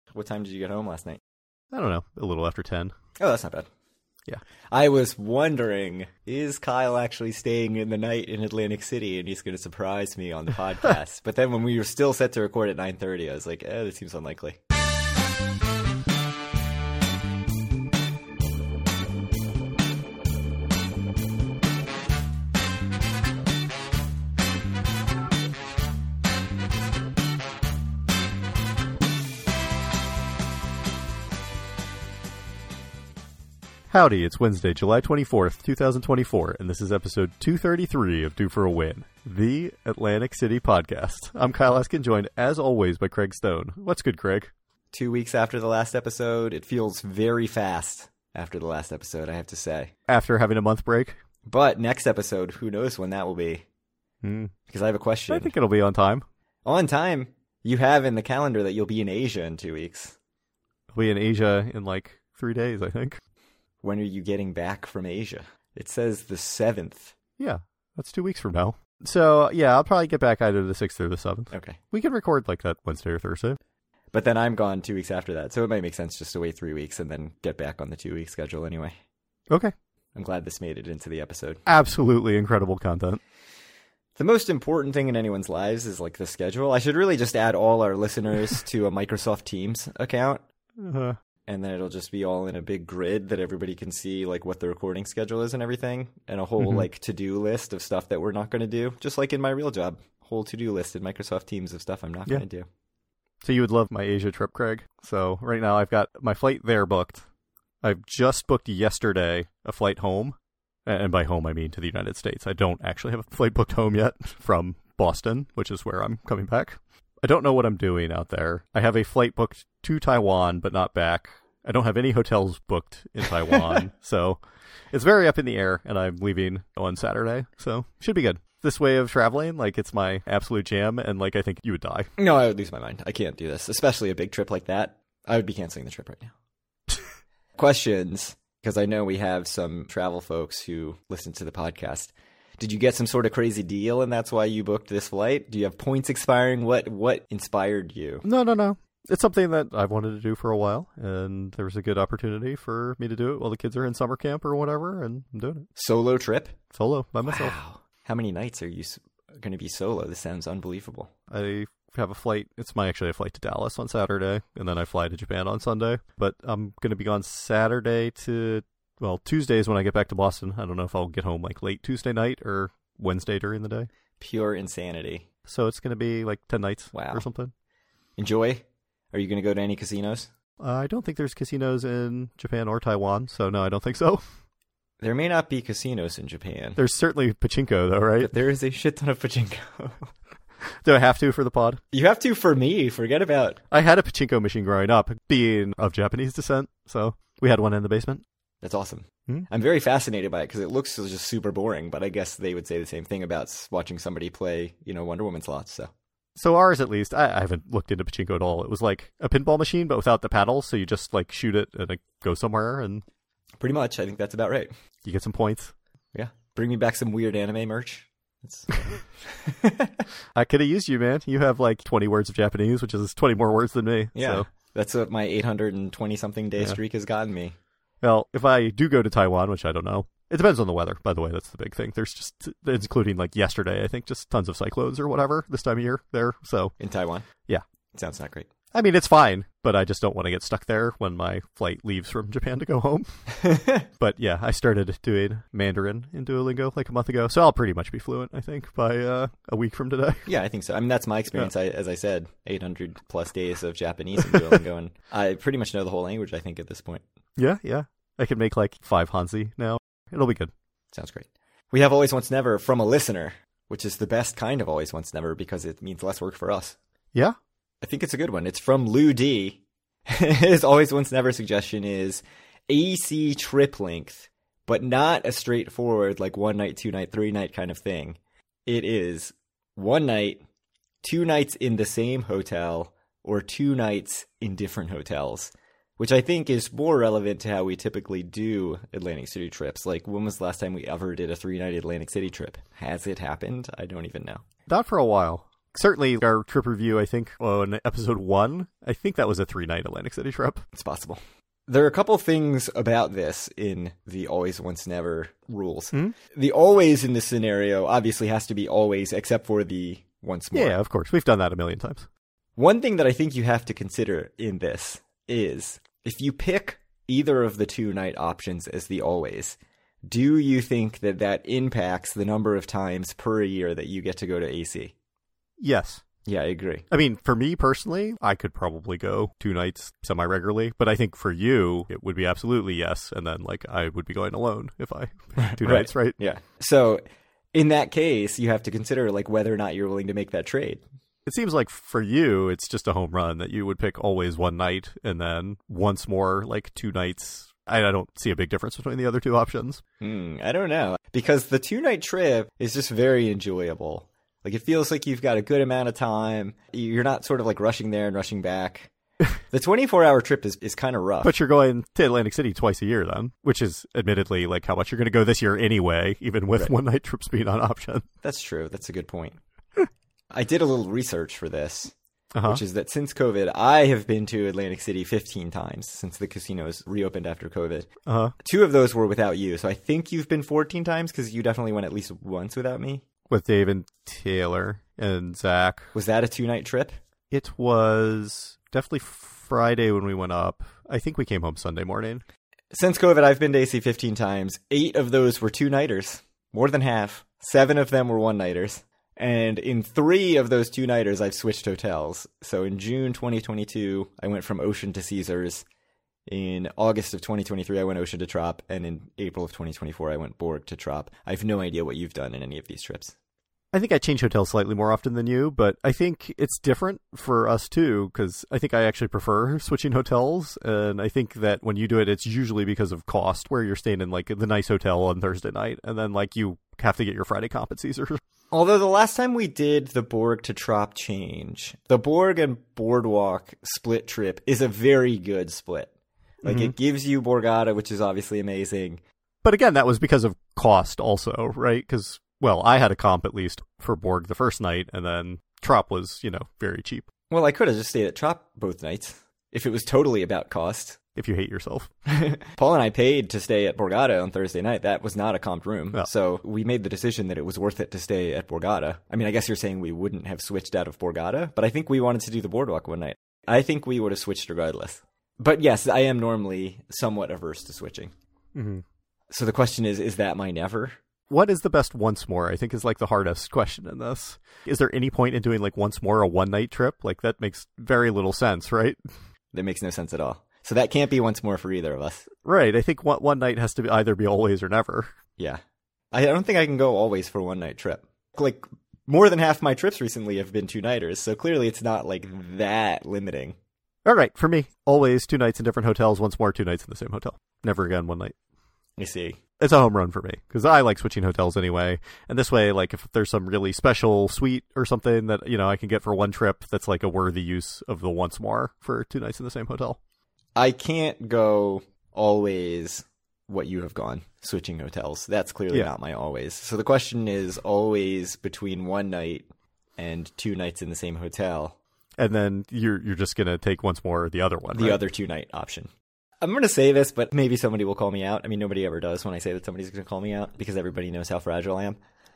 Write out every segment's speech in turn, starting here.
What time did you get home last night? I don't know, a little after 10. Oh, that's not bad. Yeah. I was wondering, is Kyle actually staying in the night in Atlantic City and he's going to surprise me on the podcast? But then when we were still set to record at 9:30, I was like, that seems unlikely. Howdy, it's Wednesday, July 24th, 2024, and this is episode 233 of Due for a Win, the Atlantic City podcast. I'm Kyle Eskin, joined as always by Craig Stone. What's good, Craig? 2 weeks after the last episode, it feels very fast after the last episode, I have to say. After having a month break? But next episode, who knows when that will be? Because I have a question. I think it'll be on time. On time? You have in the calendar that you'll be in Asia in 2 weeks. I'll be in Asia in like 3 days, I think. When are you getting back from Asia? It says the 7th. Yeah, that's 2 weeks from now. So, yeah, I'll probably get back either the 6th or the 7th. Okay. We can record like that Wednesday or Thursday. But then I'm gone 2 weeks after that, so it might make sense just to wait 3 weeks and then get back on the 2 week schedule anyway. Okay. I'm glad this made it into the episode. Absolutely incredible content. The most important thing in anyone's lives is like the schedule. I should really just add all our listeners to a Microsoft Teams account. And then it'll just be all in a big grid that everybody can see like what the recording schedule is and everything. And a whole like to-do list of stuff that we're not going to do. Just like in my real job. Whole to-do list in Microsoft Teams of stuff I'm not going to do. So you would love my Asia trip, Craig. So right now I've got my flight there booked. I've just booked yesterday a flight home. And by home I mean to the United States. I don't actually have a flight booked home yet from Boston, which is where I'm coming back. I don't know what I'm doing out there. I have a flight booked to Taiwan, but not back. I don't have any hotels booked in Taiwan, so it's very up in the air, and I'm leaving on Saturday, so should be good. This way of traveling, like, it's my absolute jam, and, like, I think you would die. No, I would lose my mind. I can't do this, especially a big trip like that. I would be canceling the trip right now. Questions, because I know we have some travel folks who listen to the podcast. Did you get some sort of crazy deal, and that's why you booked this flight? Do you have points expiring? What inspired you? No. It's something that I've wanted to do for a while, and there was a good opportunity for me to do it while the kids are in summer camp or whatever, and I'm doing it. Solo trip? Solo, by myself. Wow. How many nights are you going to be solo? This sounds unbelievable. I have a flight. It's actually a flight to Dallas on Saturday, and then I fly to Japan on Sunday. But I'm going to be gone Saturday to, well, Tuesdays when I get back to Boston. I don't know if I'll get home like late Tuesday night or Wednesday during the day. Pure insanity. So it's going to be like 10 nights wow. or something. Enjoy. Are you going to go to any casinos? I don't think there's casinos in Japan or Taiwan, so no, I don't think so. There may not be casinos in Japan. There's certainly pachinko, though, right? But there is a shit ton of pachinko. Do I have to for the pod? You have to for me. Forget about... I had a pachinko machine growing up, being of Japanese descent, so we had one in the basement. That's awesome. I'm very fascinated by it because it looks just super boring, but I guess they would say the same thing about watching somebody play, Wonder Woman slots, so... So ours, at least, I haven't looked into pachinko at all. It was like a pinball machine, but without the paddles, so you just like shoot it and it goes somewhere, and pretty much, I think that's about right. You get some points. Yeah, bring me back some weird anime merch. I could have used you, man. You have like 20 words of Japanese, which is 20 more words than me. Yeah, so. That's what my 820-something day streak has gotten me. Well, if I do go to Taiwan, which I don't know, it depends on the weather, by the way. That's the big thing. There's just, including like yesterday, I think, just tons of cyclones or whatever this time of year there. So in Taiwan? Yeah. Sounds not great. I mean, it's fine, but I just don't want to get stuck there when my flight leaves from Japan to go home. But yeah, I started doing Mandarin in Duolingo like a month ago, so I'll pretty much be fluent, I think, by a week from today. Yeah, I think so. I mean, that's my experience. Yeah. As I said, 800 plus days of Japanese in Duolingo, and I pretty much know the whole language, I think, at this point. Yeah. I can make like 5 Hanzi now. It'll be good. Sounds great. We have Always Once Never from a listener, which is the best kind of Always Once Never because it means less work for us. Yeah? I think it's a good one. It's from Lou D. His Always Once Never suggestion is AC trip length, but not a straightforward like 1 night, 2 night, 3 night kind of thing. It is 1 night, 2 nights in the same hotel, or 2 nights in different hotels. Which I think is more relevant to how we typically do Atlantic City trips. Like, when was the last time we ever did a 3-night Atlantic City trip? Has it happened? I don't even know. Not for a while. Certainly our trip review, I think, on episode 1, I think that was a 3-night Atlantic City trip. It's possible. There are a couple things about this in the always, once, never rules. The always in this scenario obviously has to be always except for the once more. Yeah, of course. We've done that a million times. One thing that I think you have to consider in this is if you pick either of the 2-night options as the always, do you think that that impacts the number of times per year that you get to go to AC? Yes. Yeah, I agree. I mean, for me personally, I could probably go 2 nights semi-regularly, but I think for you, it would be absolutely yes, and then, like, I would be going alone if I 2 nights, right? Yeah. So, in that case, you have to consider, like, whether or not you're willing to make that trade. It seems like for you, it's just a home run that you would pick always 1 night, and then once more, like, 2 nights. I don't see a big difference between the other 2 options. I don't know. Because the 2-night trip is just very enjoyable. Like, it feels like you've got a good amount of time. You're not sort of like rushing there and rushing back. The 24-hour trip is kind of rough. But you're going to Atlantic City twice a year then, which is admittedly like how much you're going to go this year anyway, even with 1-night trips being on option. That's true. That's a good point. I did a little research for this, which is that since COVID, I have been to Atlantic City 15 times since the casinos reopened after COVID. 2 of those were without you. So I think you've been 14 times because you definitely went at least once without me. With Dave and Taylor and Zach. Was that a 2-night trip? It was definitely Friday when we went up. I think we came home Sunday morning. Since COVID, I've been to AC 15 times. 8 of those were 2-nighters. More than half. 7 of them were 1-nighters. And in 3 of those 2-nighters, I've switched hotels. So in June 2022, I went from Ocean to Caesars. In August of 2023, I went Ocean to Trop. And in April of 2024, I went Borg to Trop. I have no idea what you've done in any of these trips. I think I change hotels slightly more often than you, but I think it's different for us too, because I think I actually prefer switching hotels, and I think that when you do it, it's usually because of cost, where you're staying in like the nice hotel on Thursday night, and then like you have to get your Friday comp at Caesars. Although the last time we did the Borg to Trop change, the Borg and Boardwalk split trip is a very good split. Like it gives you Borgata, which is obviously amazing. But again, that was because of cost also, right? Because well, I had a comp at least for Borg the first night, and then Trop was, very cheap. Well, I could have just stayed at Trop both nights, if it was totally about cost. If you hate yourself. Paul and I paid to stay at Borgata on Thursday night. That was not a comped room. Oh. So we made the decision that it was worth it to stay at Borgata. I mean, I guess you're saying we wouldn't have switched out of Borgata, but I think we wanted to do the Boardwalk one night. I think we would have switched regardless. But yes, I am normally somewhat averse to switching. Mm-hmm. So the question is that my never? What is the best once more, I think, is like the hardest question in this. Is there any point in doing like once more a 1-night trip? Like that makes very little sense, right? That makes no sense at all. So that can't be once more for either of us. Right. I think one night has to either be always or never. Yeah. I don't think I can go always for a 1-night trip. Like more than half my trips recently have been 2-nighters. So clearly it's not like that limiting. All right. For me, always 2 nights in different hotels, once more 2 nights in the same hotel. Never again 1 night. I see. It's a home run for me because I like switching hotels anyway. And this way, like if there's some really special suite or something that, I can get for one trip, that's like a worthy use of the once more for 2 nights in the same hotel. I can't go always what you have gone, switching hotels. That's clearly not my always. So the question is always between 1 night and 2 nights in the same hotel. And then you're just going to take once more the other one, The right? other 2-night option. I'm going to say this, but maybe somebody will call me out. I mean, nobody ever does when I say that somebody's going to call me out because everybody knows how fragile I am.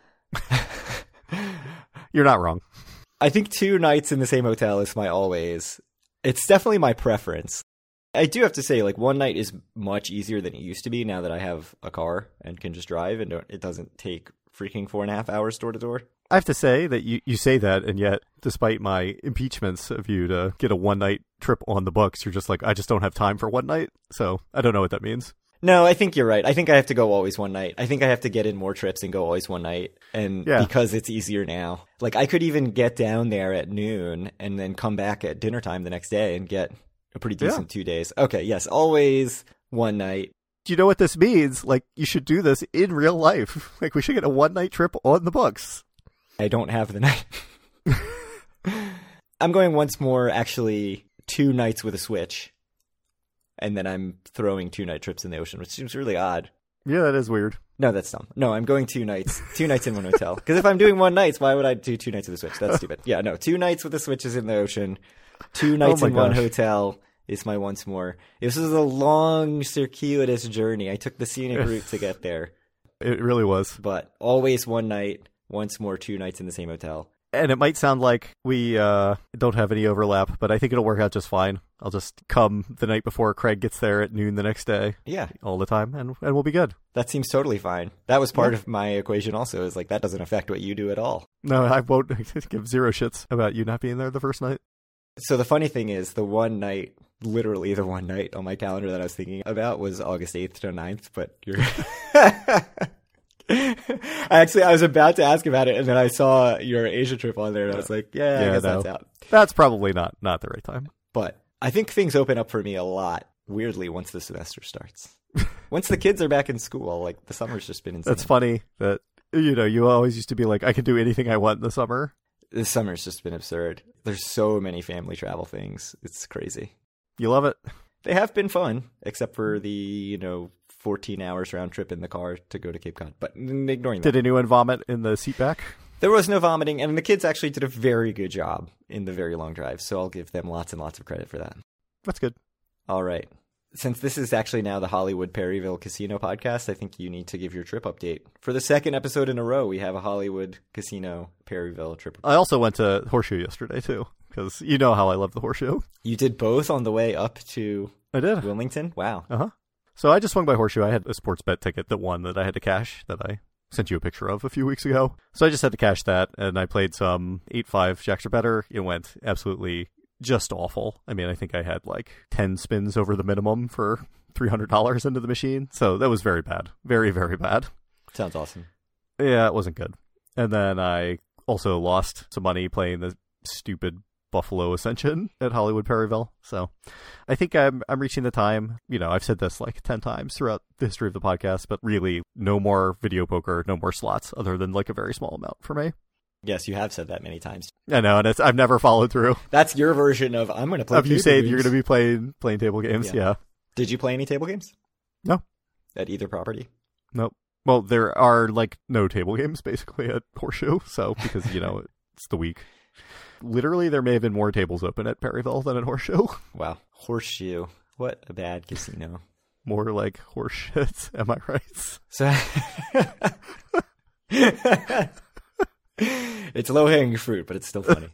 You're not wrong. I think 2 nights in the same hotel is my always. It's definitely my preference. I do have to say, like, 1 night is much easier than it used to be now that I have a car and can just drive and it doesn't take freaking 4.5 hours door to door. I have to say that you say that, and yet, despite my impeachments of you to get a 1-night trip on the books, you're just like, I just don't have time for 1 night. So I don't know what that means. No, I think you're right. I think I have to go always 1 night. I think I have to get in more trips and go always 1 night. And because it's easier now. Like, I could even get down there at noon and then come back at dinner time the next day and get a pretty decent 2 days. Okay, yes, always 1 night. Do you know what this means? Like, you should do this in real life. Like, we should get a 1-night trip on the books. I don't have the night. I'm going once more, actually, 2 nights with a switch. And then I'm throwing 2-night trips in the ocean, which seems really odd. Yeah, that is weird. No, that's dumb. No, I'm going 2 nights. 2 nights in one hotel. Because if I'm doing 1 night, why would I do 2 nights with the Switch? That's stupid. Yeah, no, 2 nights with the Switches in the ocean. 2 nights my in one gosh. hotel is my once more. This was a long, circuitous journey. I took the scenic route to get there. It really was. But always 1 night, once more 2 nights in the same hotel. And it might sound like we don't have any overlap, but I think it'll work out just fine. I'll just come the night before Craig gets there at noon the next day. Yeah. All the time, and we'll be good. That seems totally fine. That was part of my equation also, is like, that doesn't affect what you do at all. No, I won't give 0 shits about you not being there the first night. So the funny thing is, the 1 night, literally the 1 night on my calendar that I was thinking about was August 8th to 9th, but you're... I was about to ask about it, and then I saw your Asia trip on there, and I was like, I guess that's out. That's probably not the right time. But I think things open up for me a lot, weirdly, once the semester starts. Once the kids are back in school, like, the summer's just been insane. That's funny that, you always used to be like, I can do anything I want in the summer. This summer's just been absurd. There's so many family travel things. It's crazy. You love it? They have been fun, except for the, 14 hours round trip in the car to go to Cape Cod. But ignoring that. Did anyone vomit in the seat back? There was no vomiting, and the kids actually did a very good job in the very long drive, so I'll give them lots and lots of credit for that. That's good. All right. Since this is actually now the Hollywood Perryville Casino podcast, I think you need to give your trip update. For the second episode in a row, we have a Hollywood Casino Perryville trip. I also went to Horseshoe yesterday, too, because you know how I love the Horseshoe. You did both on the way up to I did. Wilmington? Wow. Uh-huh. So I just swung by Horseshoe. I had a sports bet ticket that won that I had to cash that I sent you a picture of a few weeks ago. So I just had to cash that, and I played some 8-5 Jacks or better. It went absolutely just awful. I mean, I think I had like 10 spins over the minimum for $300 into the machine. So that was very bad. Very, very bad. Sounds awesome. Yeah, it wasn't good. And then I also lost some money playing the stupid Buffalo Ascension at Hollywood Perryville. So I think I'm reaching the time. I've said this like 10 times throughout the history of the podcast, but really no more video poker, no more slots other than like a very small amount for me. Yes, you have said that many times. I know, and I've never followed through. That's your version of I'm going to play Have you said games. you're going to be playing table games? Yeah. Did you play any table games? No. At either property? Nope. Well, there are like no table games basically at Horseshoe, so because it's the week. Literally, there may have been more tables open at Perryville than at Horseshoe. Wow. Horseshoe. What a bad casino. More like horseshit, am I right? So it's low-hanging fruit, but it's still funny.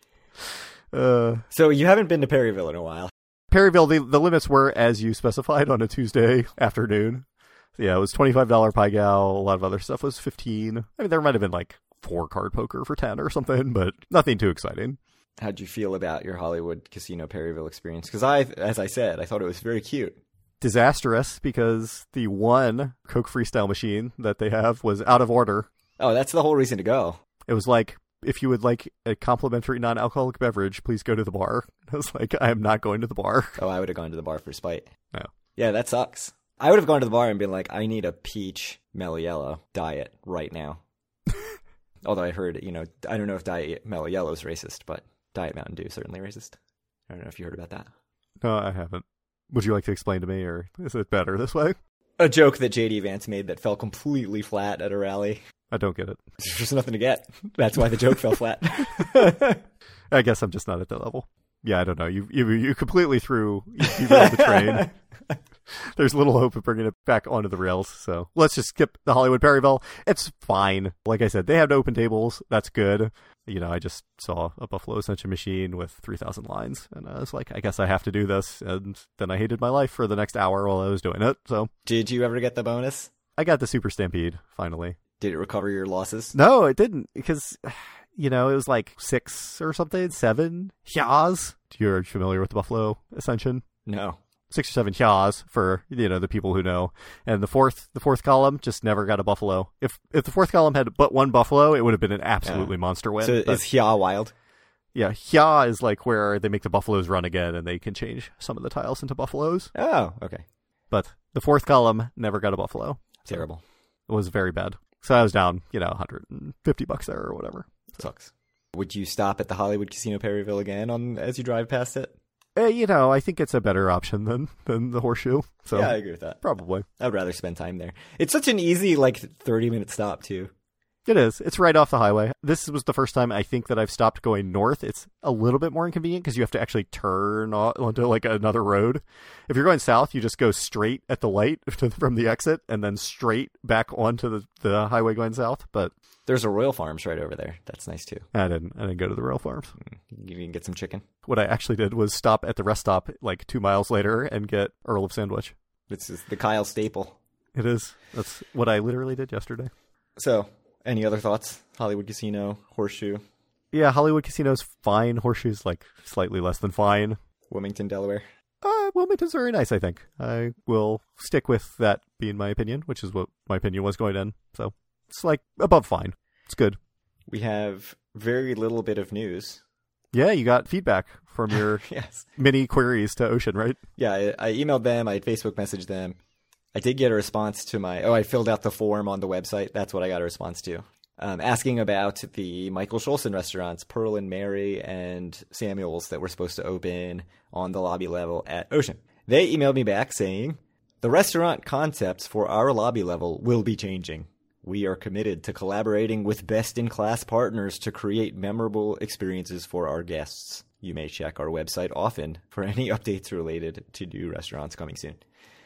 So you haven't been to Perryville in a while. Perryville, the limits were as you specified on a Tuesday afternoon. So yeah, it was $25 Pai Gow. A lot of other stuff was $15. I mean, there might have been like 4 card poker for 10 or something, but nothing too exciting. How'd you feel about your Hollywood Casino Perryville experience? Because as I said, I thought it was very cute. Disastrous, because the one Coke Freestyle machine that they have was out of order. Oh, that's the whole reason to go. It was like, if you would like a complimentary non-alcoholic beverage, please go to the bar. I was like, I am not going to the bar. Oh, I would have gone to the bar for spite. No. Yeah, that sucks. I would have gone to the bar and been like, I need a peach mellow yellow diet right now. Although I heard, I don't know if Diet Mellow Yellow is racist, but Diet Mountain Dew is certainly racist. I don't know if you heard about that. No, I haven't. Would you like to explain to me, or is it better this way? A joke that J.D. Vance made that fell completely flat at a rally. I don't get it. There's just nothing to get. That's why the joke fell flat. I guess I'm just not at that level. Yeah, I don't know. You completely threw the train. There's little hope of bringing it back onto the rails, so let's just skip the Hollywood Perryville. It's fine. Like I said, they have open tables. That's good. I just saw a Buffalo Ascension machine with 3,000 lines, and I was like, I guess I have to do this. And then I hated my life for the next hour while I was doing it. So, did you ever get the bonus? I got the Super Stampede, finally. Did it recover your losses? No, it didn't, because, it was like 6 or something, 7 hyas. You're familiar with the Buffalo Ascension? No. 6 or 7 hyas for, the people who know. And the fourth column just never got a buffalo. If the fourth column had but one buffalo, it would have been an absolutely monster win. So is hya wild? Yeah, hya is like where they make the buffaloes run again and they can change some of the tiles into buffaloes. Oh, okay. But the fourth column never got a buffalo. Terrible. It was very bad. So I was down, $150 there or whatever. Sucks. Would you stop at the Hollywood Casino Perryville again as you drive past it? I think it's a better option than the Horseshoe. So Yeah, I agree with that. probably. I'd rather spend time there. It's such an easy, 30-minute stop, too. It is. It's right off the highway. This was the first time I think that I've stopped going north. It's a little bit more inconvenient because you have to actually turn onto another road. If you're going south, you just go straight at the light from the exit and then straight back onto the highway going south. But There's a Royal Farms right over there. That's nice, too. I didn't go to the Royal Farms. You can get some chicken. What I actually did was stop at the rest stop 2 miles later and get Earl of Sandwich. This is the Kyle staple. It is. That's what I literally did yesterday. So, any other thoughts? Hollywood Casino, Horseshoe, Yeah, Hollywood Casino's fine. Horseshoe's slightly less than fine. Wilmington, Delaware. Wilmington's very nice, I think. I will stick with that being my opinion, which is what my opinion was going in. So it's above fine. It's good. We have very little bit of news. Yeah, you got feedback from your Yes. mini queries to Ocean, right? Yeah, I emailed them. I had Facebook messaged them. I did get a response to I filled out the form on the website. That's what I got a response to. Asking about the Michael Scholson restaurants, Pearl and Mary and Samuel's, that were supposed to open on the lobby level at Ocean. They emailed me back saying, the restaurant concepts for our lobby level will be changing. We are committed to collaborating with best-in-class partners to create memorable experiences for our guests. You may check our website often for any updates related to new restaurants coming soon.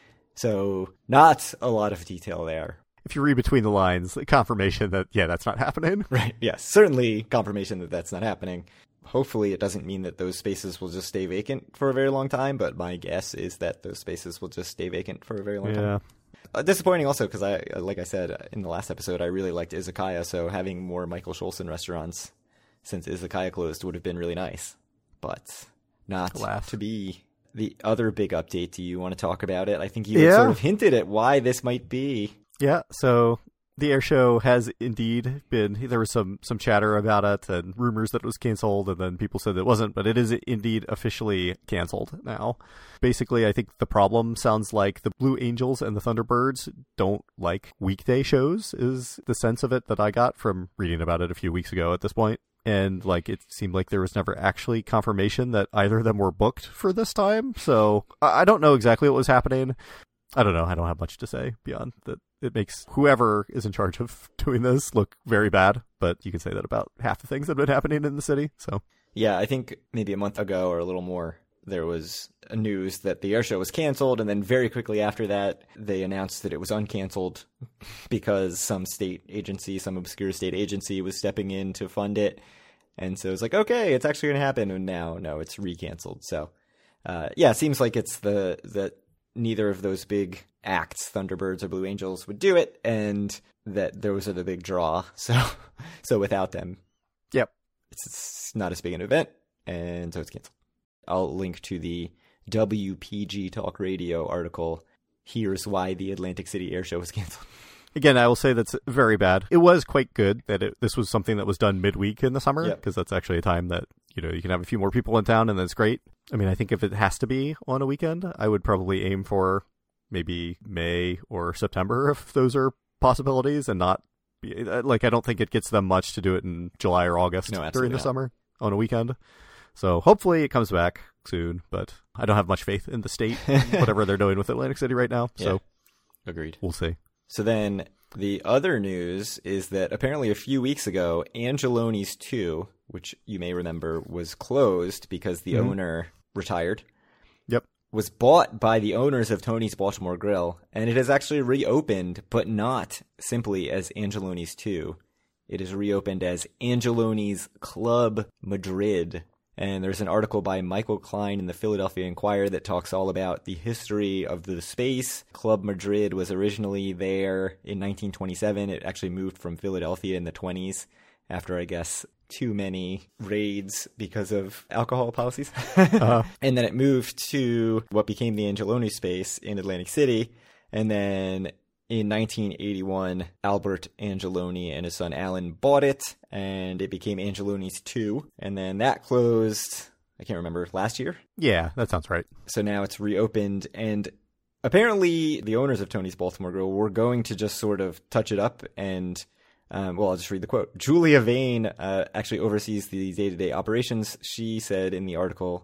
So, not a lot of detail there. If you read between the lines, confirmation that, that's not happening. Right, yes. Certainly confirmation that that's not happening. Hopefully it doesn't mean that those spaces will just stay vacant for a very long time, but my guess is that those spaces will just stay vacant for a very long time. Disappointing also because like I said in the last episode, I really liked Izakaya, so having more Michael Scholson restaurants since Izakaya closed would have been really nice. But not to be. The other big update, do you want to talk about it? I think you had sort of hinted at why this might be. Yeah, so the air show has indeed been, there was some chatter about it and rumors that it was canceled, and then people said it wasn't, but it is indeed officially canceled now. Basically, I think the problem sounds like the Blue Angels and the Thunderbirds don't like weekday shows, is the sense of it that I got from reading about it a few weeks ago at this point. And it seemed like there was never actually confirmation that either of them were booked for this time. So I don't know exactly what was happening. I don't know. I don't have much to say beyond that. It makes whoever is in charge of doing this look very bad. But you can say that about half the things that have been happening in the city. So yeah, I think maybe a month ago or a little more, there was a news that the air show was canceled. And then very quickly after that, they announced that it was uncanceled because some state agency, some obscure state agency was stepping in to fund it. And so it's okay, it's actually going to happen. And now, no, it's recanceled. So, it seems like it's that neither of those big acts, Thunderbirds or Blue Angels, would do it. And that those are the big draw. So without them, it's not as big an event. And so it's canceled. I'll link to the WPG Talk Radio article. Here's why the Atlantic City Air Show was canceled. Again, I will say that's very bad. It was quite good that this was something that was done midweek in the summer, because that's actually a time that, you can have a few more people in town, and that's great. I mean, I think if it has to be on a weekend, I would probably aim for maybe May or September if those are possibilities, and not, I don't think it gets them much to do it in July or August during the summer on a weekend. So hopefully it comes back soon, but I don't have much faith in the state, whatever they're doing with Atlantic City right now. So agreed. We'll see. So then the other news is that apparently a few weeks ago, Angeloni's 2, which you may remember was closed because the owner retired, was bought by the owners of Tony's Baltimore Grill, and it has actually reopened, but not simply as Angeloni's 2. It is reopened as Angeloni's Club Madrid. And there's an article by Michael Klein in the Philadelphia Inquirer that talks all about the history of the space. Club Madrid was originally there in 1927. It actually moved from Philadelphia in the 20s after, I guess, too many raids because of alcohol policies. And then it moved to what became the Angeloni space in Atlantic City. And then in 1981, Albert Angeloni and his son Alan bought it, and it became Angeloni's 2. And then that closed, I can't remember, last year? Yeah, that sounds right. So now it's reopened, and apparently the owners of Tony's Baltimore Grill were going to just sort of touch it up and, I'll just read the quote. Julia Vane actually oversees the day-to-day operations. She said in the article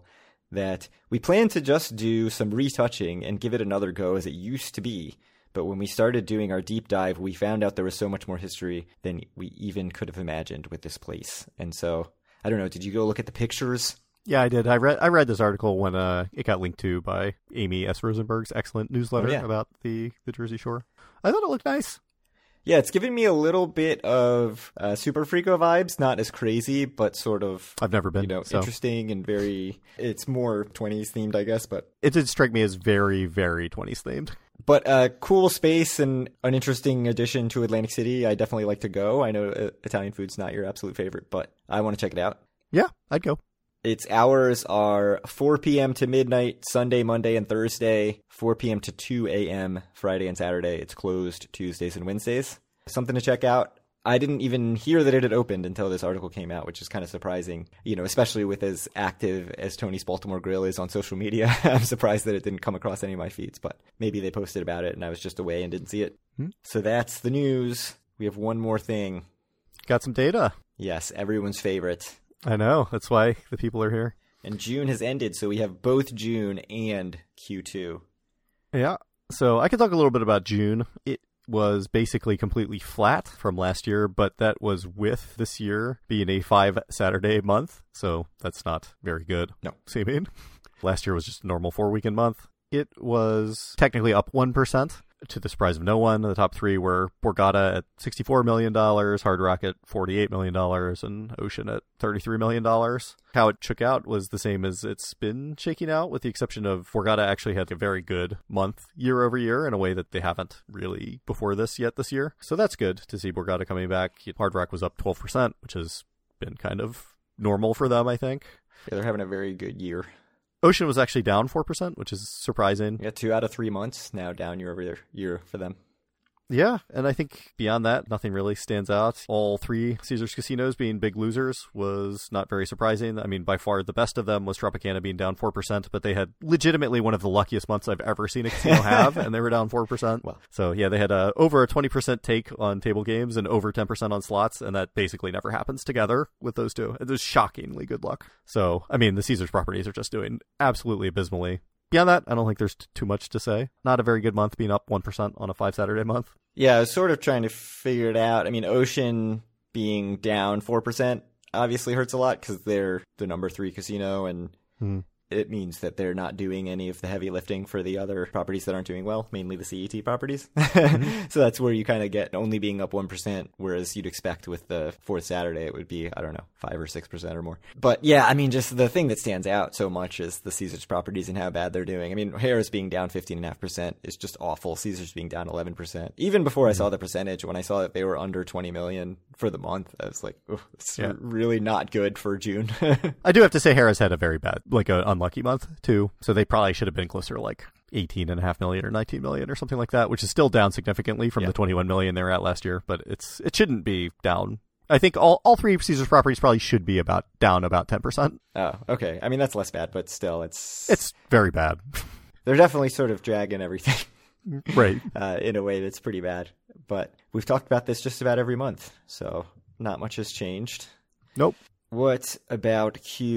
that we plan to just do some retouching and give it another go as it used to be. But when we started doing our deep dive, we found out there was so much more history than we even could have imagined with this place. And so, I don't know, did you go look at the pictures? Yeah, I did. I read this article when it got linked to by Amy S. Rosenberg's excellent newsletter about the Jersey Shore. I thought it looked nice. Yeah, it's giving me a little bit of Super Freako vibes, not as crazy, but sort of, I've never been, interesting and it's more 20s themed, I guess, but it did strike me as very, very 20s themed. But a cool space and an interesting addition to Atlantic City. I definitely like to go. I know Italian food's not your absolute favorite, but I want to check it out. Yeah, I'd go. Its hours are 4 p.m. to midnight, Sunday, Monday, and Thursday, 4 p.m. to 2 a.m. Friday and Saturday. It's closed Tuesdays and Wednesdays. Something to check out. I didn't even hear that it had opened until this article came out, which is kind of surprising, especially with as active as Tony's Baltimore Grill is on social media. I'm surprised that it didn't come across any of my feeds, but maybe they posted about it and I was just away and didn't see it. So that's the news. We have one more thing. Got some data. Yes, everyone's favorite. I know. That's why the people are here. And June has ended, so we have both June and Q2. Yeah. So I can talk a little bit about June. It was basically completely flat from last year, but that was with this year being a 5-Saturday month. So that's not very good. No. See what I mean? Last year was just a normal 4-weekend month. It was technically up 1%. To the surprise of no one, the top three were Borgata at $64 million, Hard Rock at $48 million, and Ocean at $33 million. How it shook out was the same as it's been shaking out, with the exception of Borgata actually had a very good month year over year in a way that they haven't really before this yet this year. So that's good to see Borgata coming back. Hard Rock was up 12%, which has been kind of normal for them, I think. Yeah, they're having a very good year. Ocean was actually down 4%, which is surprising. Yeah, 2 out of 3 months now down year over year for them. Yeah, and I think beyond that, nothing really stands out. All 3 Caesars casinos being big losers was not very surprising. I mean, by far the best of them was Tropicana being down 4%, but they had legitimately one of the luckiest months I've ever seen a casino have, and they were down 4%. Well, so yeah, they had over a 20% take on table games and over 10% on slots, and that basically never happens together with those two. It was shockingly good luck. So, I mean, the Caesars properties are just doing absolutely abysmally. Beyond that, I don't think there's too much to say. Not a very good month being up 1% on a 5-Saturday month. Yeah, I was sort of trying to figure it out. I mean, Ocean being down 4% obviously hurts a lot because they're the number 3 casino, and it means that they're not doing any of the heavy lifting for the other properties that aren't doing well, mainly the CET properties. So that's where you kind of get only being up 1%, whereas you'd expect with the 4th Saturday it would be, I don't know, 5 or 6% or more. But yeah, I mean, just the thing that stands out so much is the Caesars properties and how bad they're doing. I mean, Harrah's being down 15.5% is just awful. Caesars being down 11%. Even before I saw the percentage, when I saw that they were under 20 million for the month, I was like, oh, it's really not good for June. I do have to say Harrah's had a very bad, like an unlucky month too. So they probably should have been closer to like 18.5 million or 19 million or something like that, which is still down significantly from the 21 million they were at last year, but it shouldn't be down. I think all 3 Caesars properties probably should be down about 10%. Oh, okay. I mean, that's less bad, but still it's very bad. They're definitely sort of dragging everything. Right. In a way that's pretty bad. But we've talked about this just about every month, so not much has changed. Nope. What about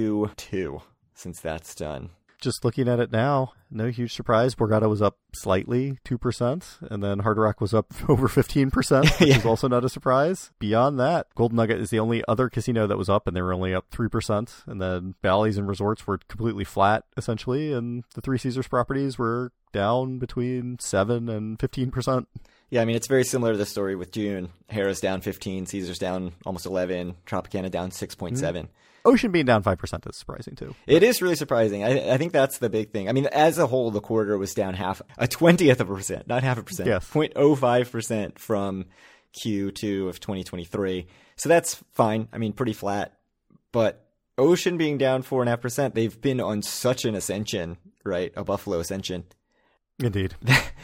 Q2, since that's done? Just looking at it now, no huge surprise. Borgata was up slightly, 2%, and then Hard Rock was up over 15%, which is also not a surprise. Beyond that, Golden Nugget is the only other casino that was up, and they were only up 3%. And then Bally's and Resorts were completely flat, essentially, and the 3 Caesars properties were down between 7 and 15%. Yeah, I mean, it's very similar to the story with June. Harrah's down 15, Caesars down almost 11, Tropicana down 6.7. Ocean being down 5% is surprising, too. It is really surprising. I think that's the big thing. I mean, as a whole, the quarter was down a 20th of a percent, not half a percent, yes. 0.05% from Q2 of 2023. So that's fine. I mean, pretty flat. But Ocean being down 4.5%, they've been on such an ascension, right? A Buffalo ascension. Indeed.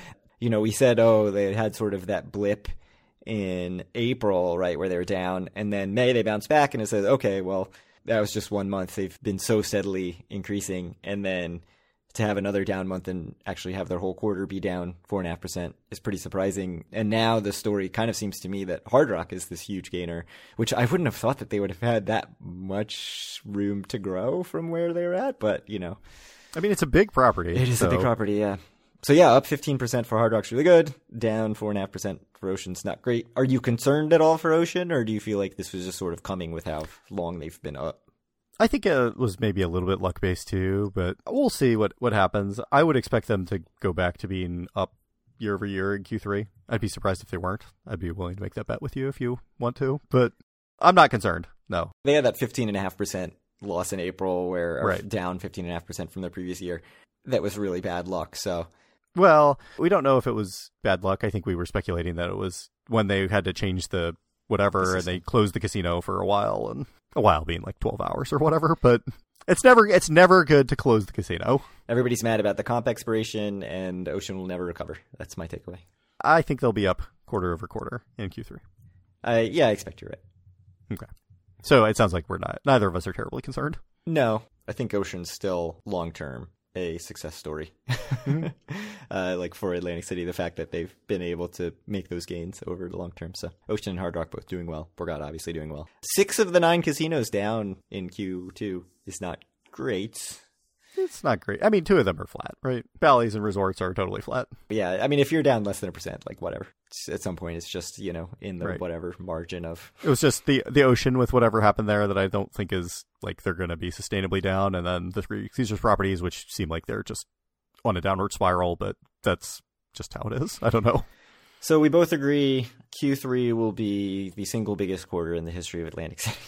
We said, they had sort of that blip in April, right, where they were down. And then May, they bounced back, and it says, okay, well, that was just 1 month. They've been so steadily increasing. And then to have another down month and actually have their whole quarter be down 4.5% is pretty surprising. And now the story kind of seems to me that Hard Rock is this huge gainer, which I wouldn't have thought that they would have had that much room to grow from where they're at. But, you know, I mean, it's a big property. it is a big property, yeah. So yeah, up 15% for Hard Rock's really good. Down 4.5% for Ocean's not great. Are you concerned at all for Ocean, or do you feel like this was just sort of coming with how long they've been up? I think it was maybe a little bit luck-based too, but we'll see what happens. I would expect them to go back to being up year over year in Q3. I'd be surprised if they weren't. I'd be willing to make that bet with you if you want to, but I'm not concerned, no. They had that 15.5% loss in April, where right. down 15.5% from their previous year. That was really bad luck, so... Well, we don't know if it was bad luck. I think we were speculating that it was when they had to change the whatever, and they closed the casino for a while, and a while being like 12 hours or whatever, but it's never good to close the casino. Everybody's mad about the comp expiration, and Ocean will never recover. That's my takeaway. I think they'll be up quarter over quarter in Q3. Yeah, I expect you're right. Okay. So it sounds like neither of us are terribly concerned. No, I think Ocean's still long-term a success story. Mm-hmm. Like for Atlantic City, the fact that they've been able to make those gains over the long term. So Ocean and Hard Rock both doing well. Borgata obviously doing well. 6 of the 9 casinos down in Q2 is not great. It's not great. I mean, 2 of them are flat, right? Bally's and resorts are totally flat. But yeah, I mean, if you're down less than 1%, like whatever. At some point, it's just, you know, in the right. whatever margin of... It was just the Ocean with whatever happened there that I don't think is, like, they're going to be sustainably down. And then the 3 Caesars properties, which seem like they're just on a downward spiral, but that's just how it is. I don't know. So we both agree Q3 will be the single biggest quarter in the history of Atlantic City.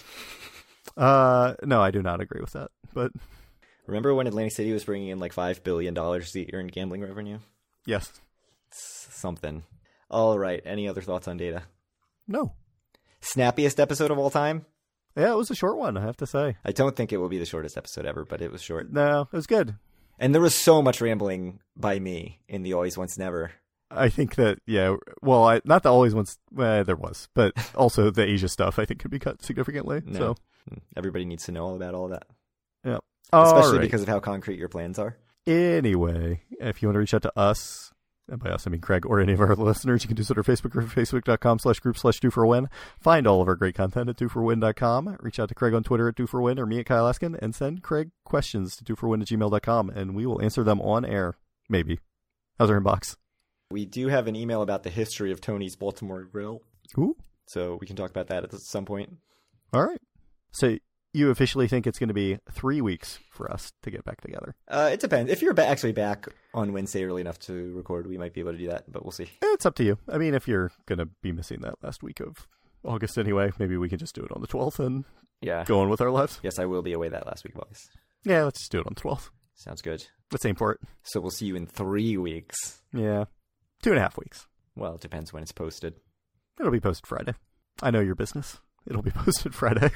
No, I do not agree with that, but... Remember when Atlantic City was bringing in like $5 billion a year in gambling revenue? Yes. It's something. All right. Any other thoughts on data? No. Snappiest episode of all time? Yeah, it was a short one, I have to say. I don't think it will be the shortest episode ever, but it was short. No, it was good. And there was so much rambling by me in the Always Once Never. I think that, yeah, well, not the Always Once, there was, but also the Asia stuff I think could be cut significantly. No. So everybody needs to know all about all of that. Yeah. Especially because of how concrete your plans are. Anyway, if you want to reach out to us, and by us I mean Craig or any of our listeners, you can do so at our Facebook group, facebook.com/group/DoForWin. Find all of our great content at DoForWin.com. Reach out to Craig on Twitter at DoForWin or me at Kyle Askin, and send Craig questions to DoForWin@gmail.com, and we will answer them on air. Maybe. How's our inbox? We do have an email about the history of Tony's Baltimore Grill. Ooh. So we can talk about that at some point. All right. So you officially think it's going to be 3 weeks for us to get back together? It depends. If you're actually back on Wednesday early enough to record, we might be able to do that, but we'll see. It's up to you. I mean, if you're going to be missing that last week of August anyway, maybe we can just do it on the 12th and go on with our lives. Yes, I will be away that last week of August. Yeah, let's just do it on the 12th. Sounds good. Let's aim for it. So we'll see you in 3 weeks. Yeah. 2.5 weeks. Well, it depends when it's posted. It'll be posted Friday. I know your business. It'll be posted Friday.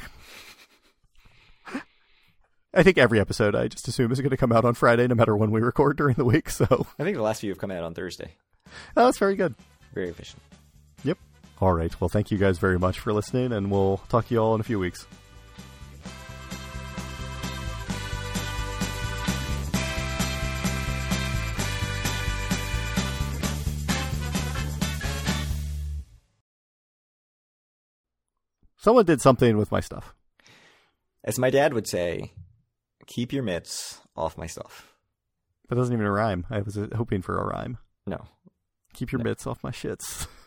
I think every episode I just assume is going to come out on Friday no matter when we record during the week, so... I think the last few have come out on Thursday. Oh, that's very good. Very efficient. Yep. All right. Well, thank you guys very much for listening, and we'll talk to you all in a few weeks. Someone did something with my stuff. As my dad would say, keep your mitts off my stuff. That doesn't even rhyme. I was hoping for a rhyme. No. Keep your mitts off my shits.